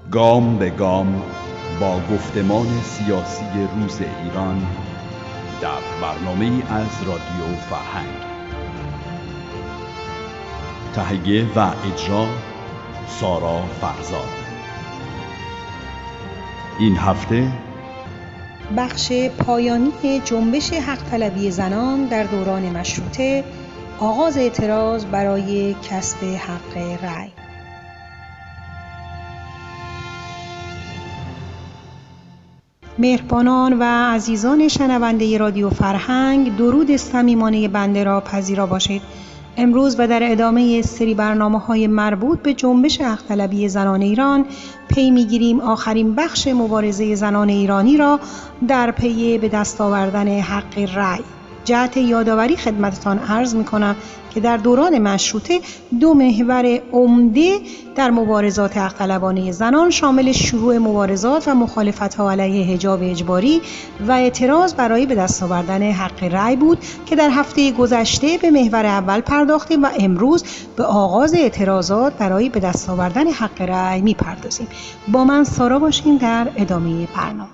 گام به گام با گفتمان سیاسی روز ایران در برنامه‌ای از رادیو فرهنگ. تهیه و اجرا سارا فرزاد. این هفته بخش پایانی جنبش حق طلبی زنان در دوران مشروطه، آغاز اعتراض برای کسب حق رأی. مهربانان و عزیزان شنونده رادیو فرهنگ، درود صمیمانه بنده را پذیرا باشید. امروز و در ادامه سری برنامه‌های مربوط به جنبش حق طلبی زنان ایران پی می‌گیریم آخرین بخش مبارزه زنان ایرانی را در پی به دست آوردن حق رأی. جهت یادآوری خدمتتان عرض می‌کنم که در دوران مشروطه دو محور عمده در مبارزات حق طلبانه زنان شامل شروع مبارزات و مخالفت‌ها علیه حجاب اجباری و اعتراض برای به دست آوردن حق رأی بود که در هفته گذشته به محور اول پرداختیم و امروز به آغاز اعتراضات برای به دست آوردن حق رأی می‌پردازیم. با من سارا باشین در ادامه برنامه.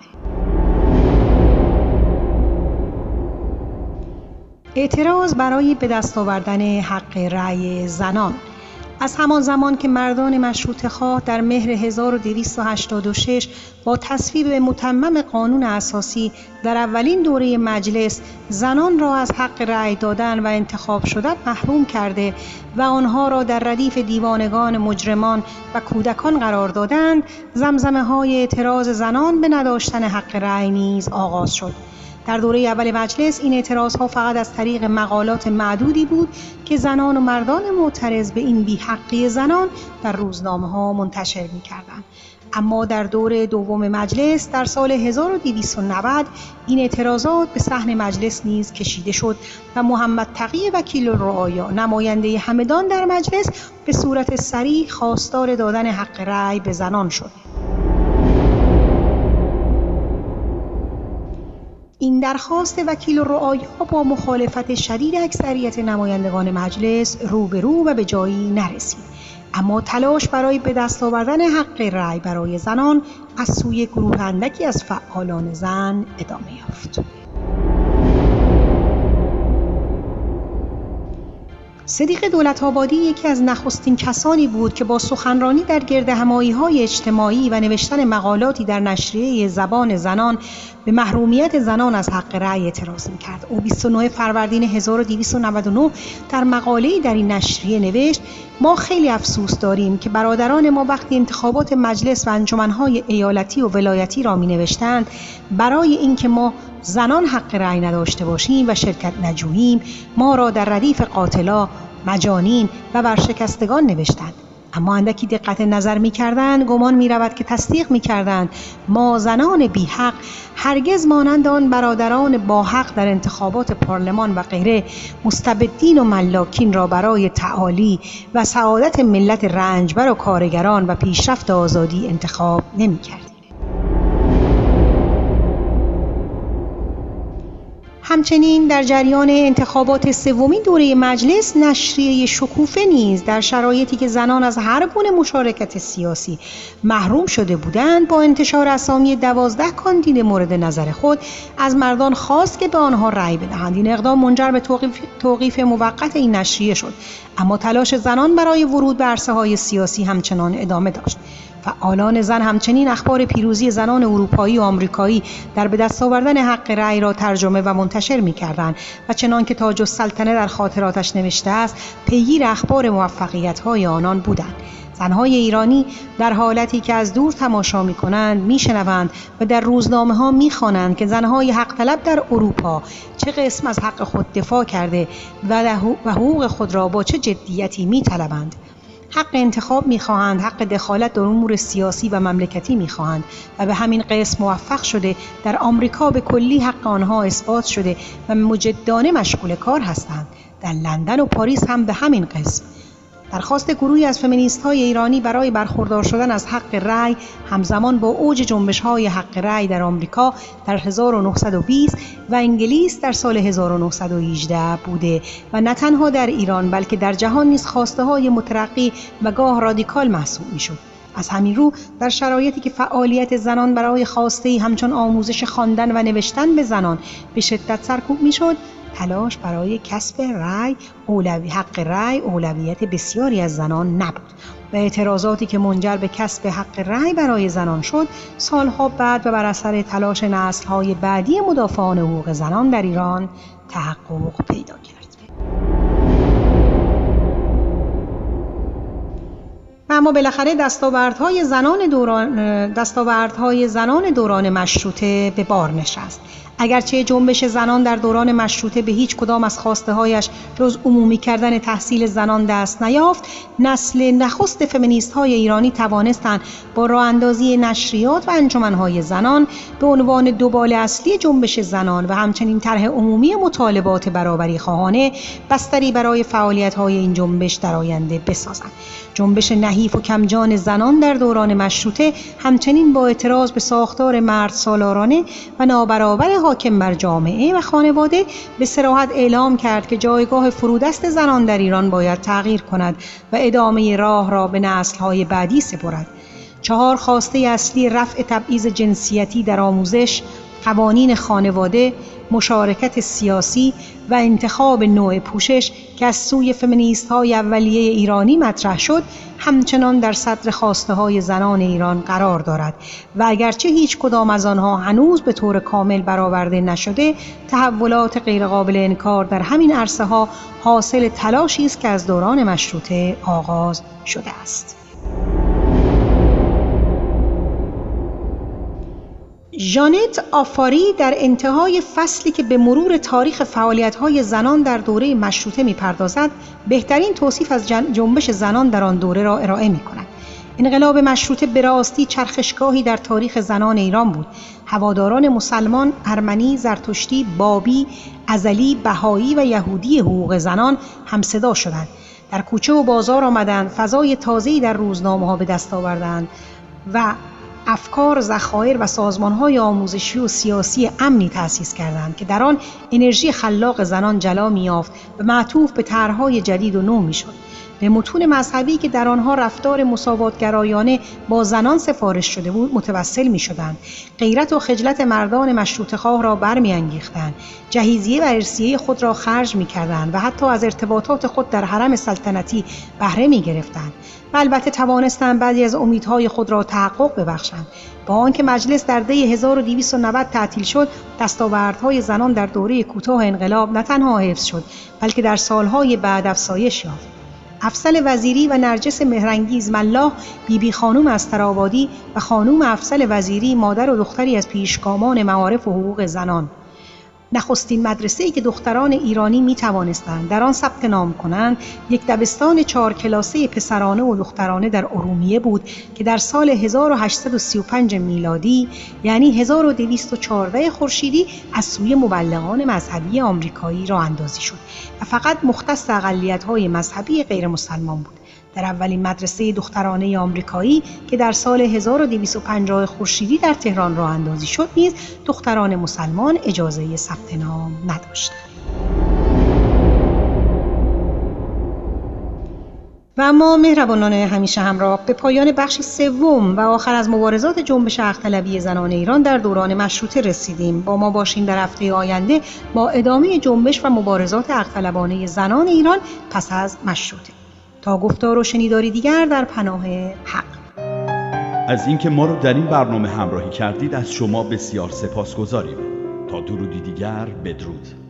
اعتراض برای به دست آوردن حق رأی زنان. از همان زمان که مردان مشروطه‌خواه در مهر 1286 با تصویب متمم قانون اساسی در اولین دوره مجلس زنان را از حق رأی دادن و انتخاب شدن محروم کرده و آنها را در ردیف دیوانگان مجرمان و کودکان قرار دادند، زمزمه‌های اعتراض زنان به نداشتن حق رأی نیز آغاز شد. در دوره اول مجلس این اعتراضها فقط از طریق مقالات معدودی بود که زنان و مردان معترض به این بی‌حقی زنان در روزنامه‌ها منتشر می‌کردند. اما در دوره دوم مجلس در سال 1290 این اعتراضات به صحن مجلس نیز کشیده شد و محمد تقی وکیل الرعایا، نماینده همدان در مجلس، به صورت صریح خواستار دادن حق رأی به زنان شد. این درخواست وکیل الرعایا با مخالفت شدید اکثریت نمایندگان مجلس روبرو و به جایی نرسید. اما تلاش برای به دست آوردن حق رأی برای زنان از سوی گروه اندکی از فعالان زن ادامه یافت. صدیق دولت‌آبادی یکی از نخستین کسانی بود که با سخنرانی در گردهمایی‌های اجتماعی و نوشتن مقالاتی در نشریه زبان زنان به محرومیت زنان از حق رأی اعتراض می‌کرد. او 29 فروردین 1299 در مقاله‌ای در این نشریه نوشت: ما خیلی افسوس داریم که برادران ما وقتی انتخابات مجلس و انجمن‌های ایالتی و ولایتی را می‌نوشتند، برای اینکه ما زنان حق رأی نداشته باشیم و شرکت نجوییم، ما را در ردیف قاتلا، مجانین و ورشکستگان نوشتند. اما اندکی دقت نظر می‌کردند گمان می‌رود که تصدیق می‌کردند ما زنان بی‌حق هرگز مانند آن برادران با حق در انتخابات پارلمان و غیره مستبدین و ملاکین را برای تعالی و سعادت ملت رنجبر و کارگران و پیشرفت آزادی انتخاب نمی‌کردیم. همچنین در جریان انتخابات سومین دوره مجلس، نشریه شکوفه نیز در شرایطی که زنان از هر گونه مشارکت سیاسی محروم شده بودند، با انتشار اسامی 12 کاندید مورد نظر خود از مردان خواست که به آنها رأی بدهند. این اقدام منجر به توقیف موقت این نشریه شد، اما تلاش زنان برای ورود به عرصه‌های سیاسی همچنان ادامه داشت. فعالان زن همچنین اخبار پیروزی زنان اروپایی و آمریکایی در به دست آوردن حق رأی را ترجمه و منتشر می‌کردند و چنان که تاج السلطنه در خاطراتش نوشته است، پیگیر اخبار موفقیت‌های آنان بودند. زنهای ایرانی در حالتی که از دور تماشا می‌کنند، می‌شنوند و در روزنامه‌ها می‌خوانند که زنهای حق طلب در اروپا چه قسم از حق خود دفاع کرده و حقوق خود را با چه جدیتی می‌طلبند. حق انتخاب می‌خواهند، حق دخالت در امور سیاسی و مملکتی می‌خواهند و به همین قسم موفق شده. در آمریکا به کلی حق آنها اثبات شده و مجدانه مشغول کار هستند. در لندن و پاریس هم به همین قسم. درخواست گروهی از فمینیست‌های ایرانی برای برخوردار شدن از حق رأی همزمان با اوج جنبش‌های حق رأی در آمریکا در 1920 و انگلیس در سال 1918 بوده و نه تنها در ایران بلکه در جهان نیز خواسته‌های مترقی و گاه رادیکال محسوب می‌شد. از همین رو در شرایطی که فعالیت زنان برای خواسته‌ای همچون آموزش خواندن و نوشتن به زنان به شدت سرکوب میشد، تلاش برای کسب حق رأی اولویت بسیاری از زنان نبود و اعتراضاتی که منجر به کسب حق رأی برای زنان شد سالها بعد و بر اثر تلاش نسل‌های بعدی مدافعان حقوق زنان در ایران تحقق پیدا کرد. و اما بالاخره دستاوردهای زنان دوران مشروطه به بار نشست. اگرچه جنبش زنان در دوران مشروطه به هیچ کدام از خواسته‌هایش جز عمومی کردن تحصیل زنان دست نیافت، نسل نخست فمینیست‌های ایرانی توانستند با راه اندازی نشریات و انجمن‌های زنان به عنوان دوبال اصلی جنبش زنان و همچنین طرح عمومی مطالبات برابری خواهانه بستری برای فعالیت‌های این جنبش در آینده بسازند. جنبش نحیف و کمجان زنان در دوران مشروطه همچنین با اعتراض به ساختار مرد سالارانه و نابرابر حاکم بر جامعه و خانواده به صراحت اعلام کرد که جایگاه فرودست زنان در ایران باید تغییر کند و ادامه راه را به نسل‌های بعدی سپرد. 4 خواسته اصلی رفع تبعیض جنسیتی در آموزش، قوانین خانواده، مشارکت سیاسی و انتخاب نوع پوشش که از سوی فمینیست‌های اولیه ایرانی مطرح شد، همچنان در صدر خواسته‌های زنان ایران قرار دارد و اگرچه هیچ کدام از آنها هنوز به طور کامل برآورده نشده، تحولات غیرقابل انکار در همین عرصه‌ها حاصل تلاشی است که از دوران مشروطه آغاز شده است. ژانت آفاری در انتهای فصلی که به مرور تاریخ فعالیت‌های زنان در دوره مشروطه می‌پردازد، بهترین توصیف از جنبش زنان در آن دوره را ارائه می‌کند. انقلاب مشروطه به راستی چرخشگاهی در تاریخ زنان ایران بود. هواداران مسلمان، ارمنی، زرتشتی، بابی، ازلی، بهایی و یهودی حقوق زنان همصدا شدند. در کوچه و بازار آمدند، فضای تازه‌ای در روزنامه‌ها به دست آوردند و افکار، ذخایر و سازمان‌های آموزشی و سیاسی امنی تأسیس کردند که در آن انرژی خلاق زنان جلا می‌یافت و معطوف به طرح‌های جدید و نو می‌شد. به متون مذهبی که در آنها رفتار مساوات‌گرایانه با زنان سفارش شده بود متوسل می‌شدند. غیرت و خجلت مردان مشروطه‌خواه را برمی‌انگیختند. جهیزیه و ارثیه خود را خرج می‌کردند و حتی از ارتباطات خود در حرم سلطنتی بهره می‌گرفتند. و البته توانستند بعضی از امیدهای خود را تحقق ببخشند. با آنکه مجلس در دی 1290 تعطیل شد، دستاوردهای زنان در دوره کوتاه انقلاب نه تنها حفظ شد، بلکه در سالهای بعد افزایش یافت. افضل وزیری و نرجس مهرانگیز ملاح، بیبی خانوم استرآبادی و خانوم افضل وزیری، مادر و دختری از پیشگامان معارف و حقوق زنان، نخستین مدرسه‌ای که دختران ایرانی می توانستند در آن ثبت نام کنند، یک دبستان 4 کلاسه پسرانه و دخترانه در ارومیه بود که در سال 1835 میلادی یعنی 1214 خورشیدی از سوی مبلغان مذهبی آمریکایی راه اندازی شد و فقط مختص اقلیت‌های مذهبی غیر مسلمان بود. در اولین مدرسه دخترانه آمریکایی که در سال 1250 خورشیدی در تهران راه اندازی شد نیز دختران مسلمان اجازه ثبت نام نداشتند. و اما مهربانان همیشه همراه، به پایان بخش سوم و آخر از مبارزات جنبش حق طلبی زنان ایران در دوران مشروطه رسیدیم. با ما باشین در هفته آینده با ادامه جنبش و مبارزات حق طلبانه زنان ایران پس از مشروطه. تا گفتار و شنیداری دیگر در پناه حق. از اینکه ما رو در این برنامه همراهی کردید از شما بسیار سپاسگزاریم. تا درودی دیگر، بدرود.